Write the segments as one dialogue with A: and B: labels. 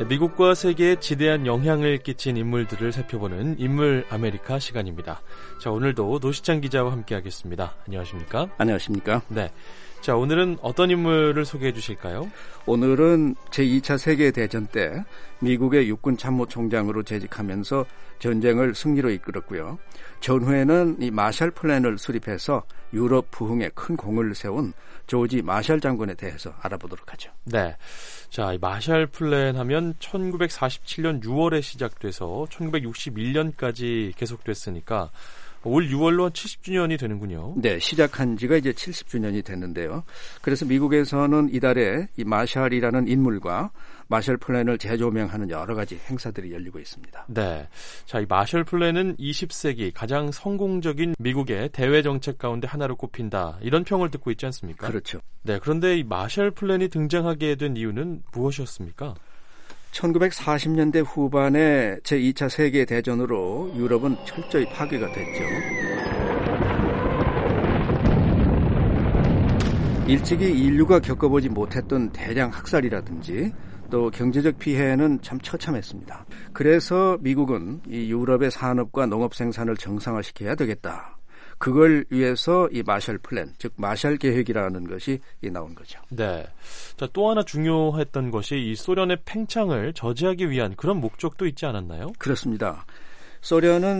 A: 미국과 세계에 지대한 영향을 끼친 인물들을 살펴보는 인물 아메리카 시간입니다. 자, 오늘도 노시찬 기자와 함께하겠습니다. 안녕하십니까?
B: 안녕하십니까?
A: 네. 자, 오늘은 어떤 인물을 소개해 주실까요?
B: 오늘은 제2차 세계대전 때 미국의 육군 참모총장으로 재직하면서 전쟁을 승리로 이끌었고요. 전후에는 이 마샬 플랜을 수립해서 유럽 부흥에 큰 공을 세운 조지 마샬 장군에 대해서 알아보도록 하죠.
A: 네. 자, 이 마샬 플랜 하면 1947년 6월에 시작돼서 1961년까지 계속됐으니까 올 6월로 70주년이 되는군요.
B: 네, 시작한 지가 이제 70주년이 됐는데요. 그래서 미국에서는 이달에 이 마샬이라는 인물과 마샬 플랜을 재조명하는 여러 가지 행사들이 열리고 있습니다.
A: 네. 자, 이 마샬 플랜은 20세기 가장 성공적인 미국의 대외 정책 가운데 하나로 꼽힌다. 이런 평을 듣고 있지 않습니까?
B: 그렇죠.
A: 네. 그런데 이 마샬 플랜이 등장하게 된 이유는 무엇이었습니까?
B: 1940년대 후반에 제2차 세계대전으로 유럽은 철저히 파괴가 됐죠. 일찍이 인류가 겪어보지 못했던 대량 학살이라든지 또 경제적 피해는 참 처참했습니다. 그래서 미국은 이 유럽의 산업과 농업 생산을 정상화시켜야 되겠다. 그걸 위해서 이 마샬 플랜, 즉 마샬 계획이라는 것이 나온 거죠.
A: 네. 자, 또 하나 중요했던 것이 이 소련의 팽창을 저지하기 위한 그런 목적도 있지 않았나요?
B: 그렇습니다. 소련은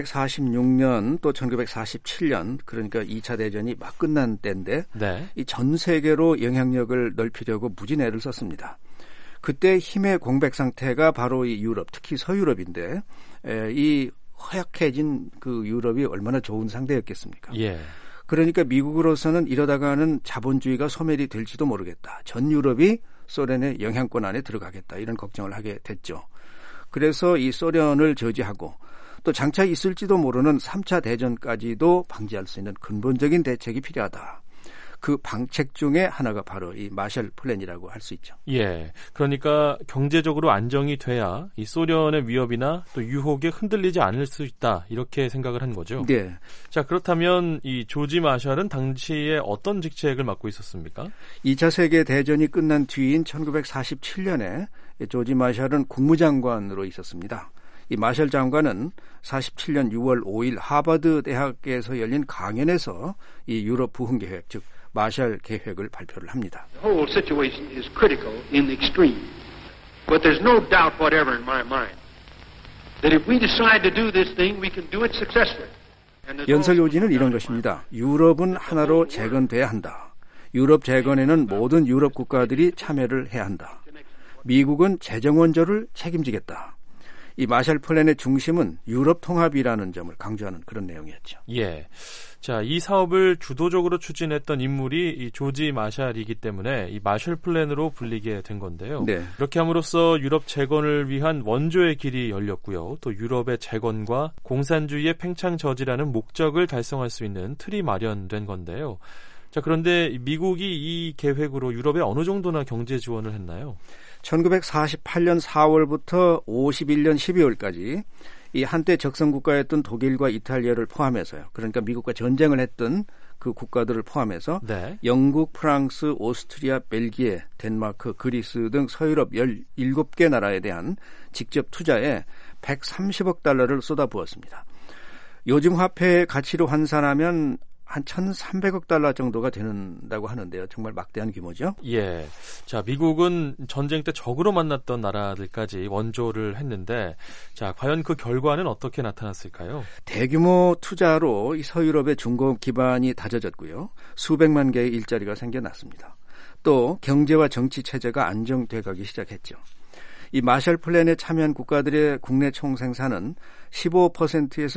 B: 1946년 또 1947년 그러니까 2차 대전이 막 끝난 때인데
A: 네.
B: 이 전 세계로 영향력을 넓히려고 무진애를 썼습니다. 그때 힘의 공백 상태가 바로 이 유럽, 특히 서유럽인데 이 허약해진 그 유럽이 얼마나 좋은 상대였겠습니까?
A: 예.
B: 그러니까 미국으로서는 이러다가는 자본주의가 소멸이 될지도 모르겠다. 전 유럽이 소련의 영향권 안에 들어가겠다. 이런 걱정을 하게 됐죠. 그래서 이 소련을 저지하고 또 장차 있을지도 모르는 3차 대전까지도 방지할 수 있는 근본적인 대책이 필요하다. 그 방책 중에 하나가 바로 이 마샬 플랜이라고 할 수 있죠.
A: 예. 그러니까 경제적으로 안정이 돼야 이 소련의 위협이나 또 유혹에 흔들리지 않을 수 있다. 이렇게 생각을 한 거죠.
B: 네.
A: 자, 그렇다면 이 조지 마샬은 당시에 어떤 직책을 맡고 있었습니까?
B: 2차 세계 대전이 끝난 뒤인 1947년에 조지 마샬은 국무장관으로 있었습니다. 이 마샬 장관은 47년 6월 5일 하버드 대학에서 열린 강연에서 이 유럽 부흥 계획, 즉 마샬 계획을 발표를 합니다.
C: The whole situation is critical in the extreme. But there's no doubt whatever in my mind that if we decide to do this thing, we can do it successfully.
B: 연설 요지는 이런 것입니다. 유럽은 하나로 재건돼야 한다. 유럽 재건에는 모든 유럽 국가들이 참여를 해야 한다. 미국은 재정 원조를 책임지겠다. 이 마샬 플랜의 중심은 유럽 통합이라는 점을 강조하는 그런 내용이었죠.
A: 예. 자, 이 사업을 주도적으로 추진했던 인물이 이 조지 마샬이기 때문에 이 마샬 플랜으로 불리게 된 건데요.
B: 네.
A: 이렇게 함으로써 유럽 재건을 위한 원조의 길이 열렸고요. 또 유럽의 재건과 공산주의의 팽창 저지라는 목적을 달성할 수 있는 틀이 마련된 건데요. 자, 그런데 미국이 이 계획으로 유럽에 어느 정도나 경제 지원을 했나요?
B: 1948년 4월부터 51년 12월까지 이 한때 적성국가였던 독일과 이탈리아를 포함해서요. 그러니까 미국과 전쟁을 했던 그 국가들을 포함해서
A: 네.
B: 영국, 프랑스, 오스트리아, 벨기에, 덴마크, 그리스 등 서유럽 17개 나라에 대한 직접 투자에 130억 달러를 쏟아부었습니다. 요즘 화폐 가치로 환산하면 한 1,300억 달러 정도가 되는다고 하는데요. 정말 막대한 규모죠.
A: 예. 자, 미국은 전쟁 때 적으로 만났던 나라들까지 원조를 했는데, 자, 과연 그 결과는 어떻게 나타났을까요?
B: 대규모 투자로 이 서유럽의 중공업 기반이 다져졌고요. 수백만 개의 일자리가 생겨났습니다. 또 경제와 정치 체제가 안정돼 가기 시작했죠. 이 마샬 플랜에 참여한 국가들의 국내 총생산은 15%에서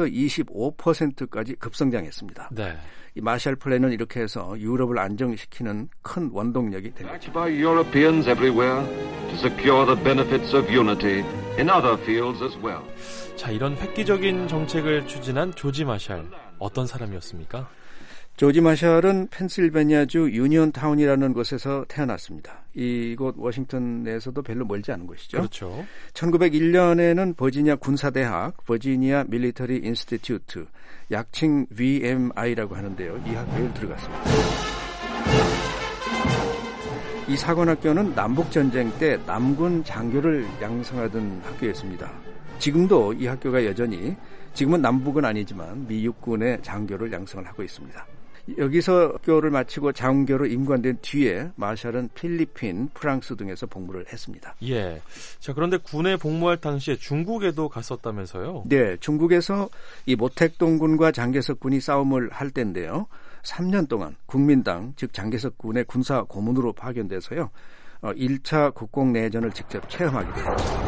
B: 25%까지 급성장했습니다.
A: 네.
B: 이 마샬 플랜은 이렇게 해서 유럽을 안정시키는 큰 원동력이 됩니다.
D: By Europeans everywhere to secure the benefits of unity in other fields as well.
A: 자, 이런 획기적인 정책을 추진한 조지 마샬, 어떤 사람이었습니까?
B: 조지 마샬은 펜실베니아주 유니온타운이라는 곳에서 태어났습니다. 이곳 워싱턴 내에서도 별로 멀지 않은 곳이죠.
A: 그렇죠.
B: 1901년에는 버지니아 군사대학, 버지니아 밀리터리 인스티튜트, 약칭 VMI라고 하는데요. 이 학교에 들어갔습니다. 이 사관학교는 남북전쟁 때 남군 장교를 양성하던 학교였습니다. 지금도 이 학교가 여전히, 지금은 남북은 아니지만 미 육군의 장교를 양성을 하고 있습니다. 여기서 학교를 마치고 장교로 임관된 뒤에 마샬은 필리핀, 프랑스 등에서 복무를 했습니다.
A: 예. 자, 그런데 군에 복무할 당시에 중국에도 갔었다면서요?
B: 네, 중국에서 이 모택동군과 장개석 군이 싸움을 할 때인데요. 3년 동안 국민당, 즉 장개석 군의 군사 고문으로 파견돼서요. 1차 국공내전을 직접 체험하게 됩니다.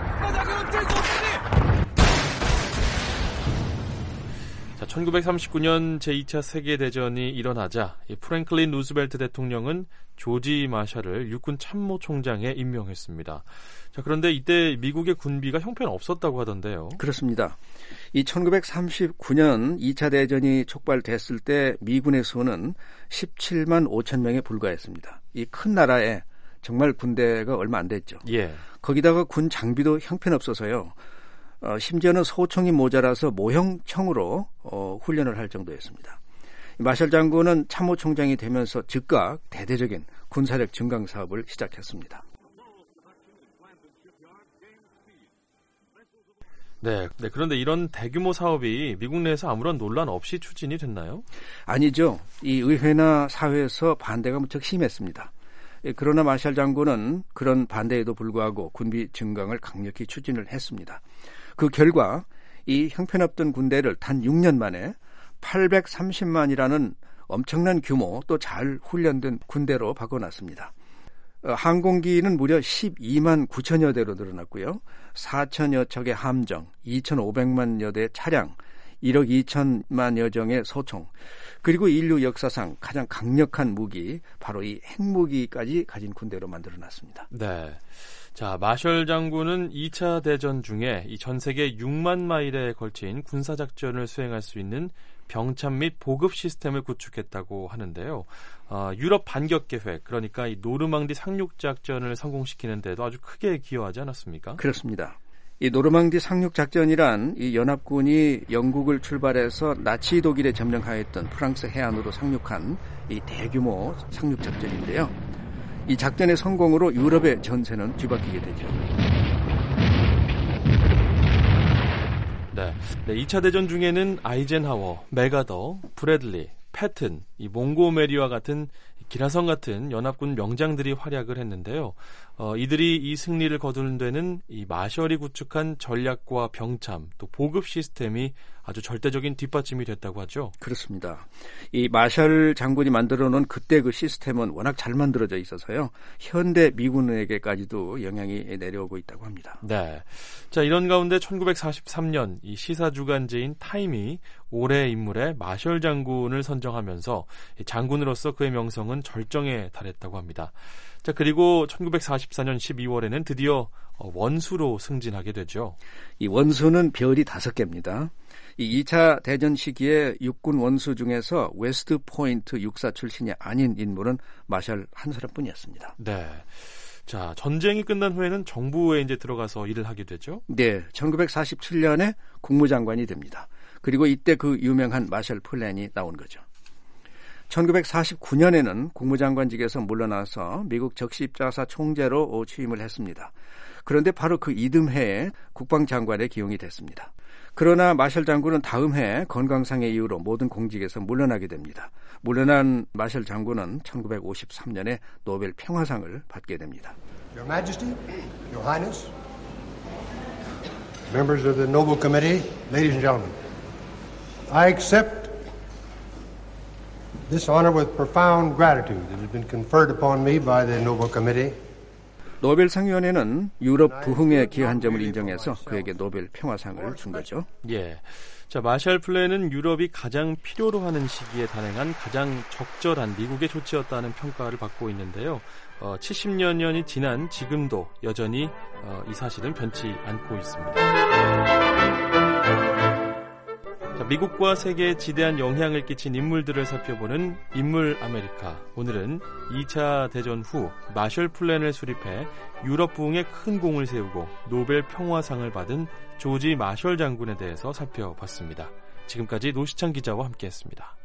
A: 자, 1939년 제2차 세계대전이 일어나자 이 프랭클린 루스벨트 대통령은 조지 마샬을 육군 참모총장에 임명했습니다. 자, 그런데 이때 미국의 군비가 형편없었다고 하던데요.
B: 그렇습니다. 이 1939년 2차 대전이 촉발됐을 때 미군의 수는 17만 5천 명에 불과했습니다. 이 큰 나라에 정말 군대가 얼마 안 됐죠.
A: 예.
B: 거기다가 군 장비도 형편없어서요. 심지어는 소총이 모자라서 모형총으로 훈련을 할 정도였습니다. 마샬 장군은 참모총장이 되면서 즉각 대대적인 군사력 증강 사업을 시작했습니다.
A: 네, 그런데 이런 대규모 사업이 미국 내에서 아무런 논란 없이 추진이 됐나요?
B: 아니죠. 이 의회나 사회에서 반대가 무척 심했습니다. 그러나 마샬 장군은 그런 반대에도 불구하고 군비 증강을 강력히 추진을 했습니다. 그 결과 이 형편없던 군대를 단 6년 만에 830만이라는 엄청난 규모 또 잘 훈련된 군대로 바꿔놨습니다. 항공기는 무려 12만 9천여 대로 늘어났고요. 4천여 척의 함정, 2,500만여 대의 차량, 1억 2천만여 정의 소총, 그리고 인류 역사상 가장 강력한 무기, 바로 이 핵무기까지 가진 군대로 만들어놨습니다.
A: 네. 자, 마셜 장군은 2차 대전 중에 이 전 세계 6만 마일에 걸친 군사작전을 수행할 수 있는 병참 및 보급 시스템을 구축했다고 하는데요. 유럽 반격 계획, 그러니까 이 노르망디 상륙작전을 성공시키는 데도 아주 크게 기여하지 않았습니까?
B: 그렇습니다. 이 노르망디 상륙작전이란 이 연합군이 영국을 출발해서 나치 독일에 점령하였던 프랑스 해안으로 상륙한 이 대규모 상륙작전인데요. 이 작전의 성공으로 유럽의 전세는 뒤바뀌게 되죠.
A: 네, 2차 대전 중에는 아이젠하워, 메가더, 브래들리, 패튼, 이 몽고메리와 같은 기라성 같은 연합군 명장들이 활약을 했는데요. 이들이 이 승리를 거두는 데는 이 마셜이 구축한 전략과 병참, 또 보급 시스템이 아주 절대적인 뒷받침이 됐다고 하죠.
B: 그렇습니다. 이 마셜 장군이 만들어 놓은 그때 그 시스템은 워낙 잘 만들어져 있어서요. 현대 미군에게까지도 영향이 내려오고 있다고 합니다.
A: 네. 자, 이런 가운데 1943년 이 시사 주간지인 타임이 올해의 인물에 마셜 장군을 선정하면서 장군으로서 그의 명성은 절정에 달했다고 합니다. 자, 그리고 1944년 12월에는 드디어 원수로 승진하게 되죠.
B: 이 원수는 별이 5개입니다. 이 2차 대전 시기에 육군 원수 중에서 웨스트 포인트 육사 출신이 아닌 인물은 마샬 한 사람뿐이었습니다.
A: 네. 자, 전쟁이 끝난 후에는 정부에 이제 들어가서 일을 하게 되죠.
B: 네, 1947년에 국무장관이 됩니다. 그리고 이때 그 유명한 마셜 플랜이 나온 거죠. 1949년에는 국무장관직에서 물러나서 미국 적시입자사 총재로 취임을 했습니다. 그런데 바로 그 이듬해에 국방장관에 기용이 됐습니다. 그러나 마셜 장군은 다음 해 건강상의 이유로 모든 공직에서 물러나게 됩니다. 물러난 마셜 장군은 1953년에 노벨 평화상을 받게 됩니다.
E: Your Majesty, Your Highness, members of the Nobel Committee, ladies and gentlemen, I accept this honor with profound gratitude that has been conferred upon me by the Nobel Committee.
B: 노벨상위원회는 유럽 부흥에 기여한 점을 인정해서 그에게 노벨 평화상을 준 거죠.
A: 예. 자, 마셜 플랜은 유럽이 가장 필요로 하는 시기에 단행한 가장 적절한 미국의 조치였다는 평가를 받고 있는데요. 70년이 지난 지금도 여전히 이 사실은 변치 않고 있습니다. 자, 미국과 세계에 지대한 영향을 끼친 인물들을 살펴보는 인물 아메리카. 오늘은 2차 대전 후 마셜 플랜을 수립해 유럽 부흥에 큰 공을 세우고 노벨 평화상을 받은 조지 마셜 장군에 대해서 살펴봤습니다. 지금까지 노시창 기자와 함께했습니다.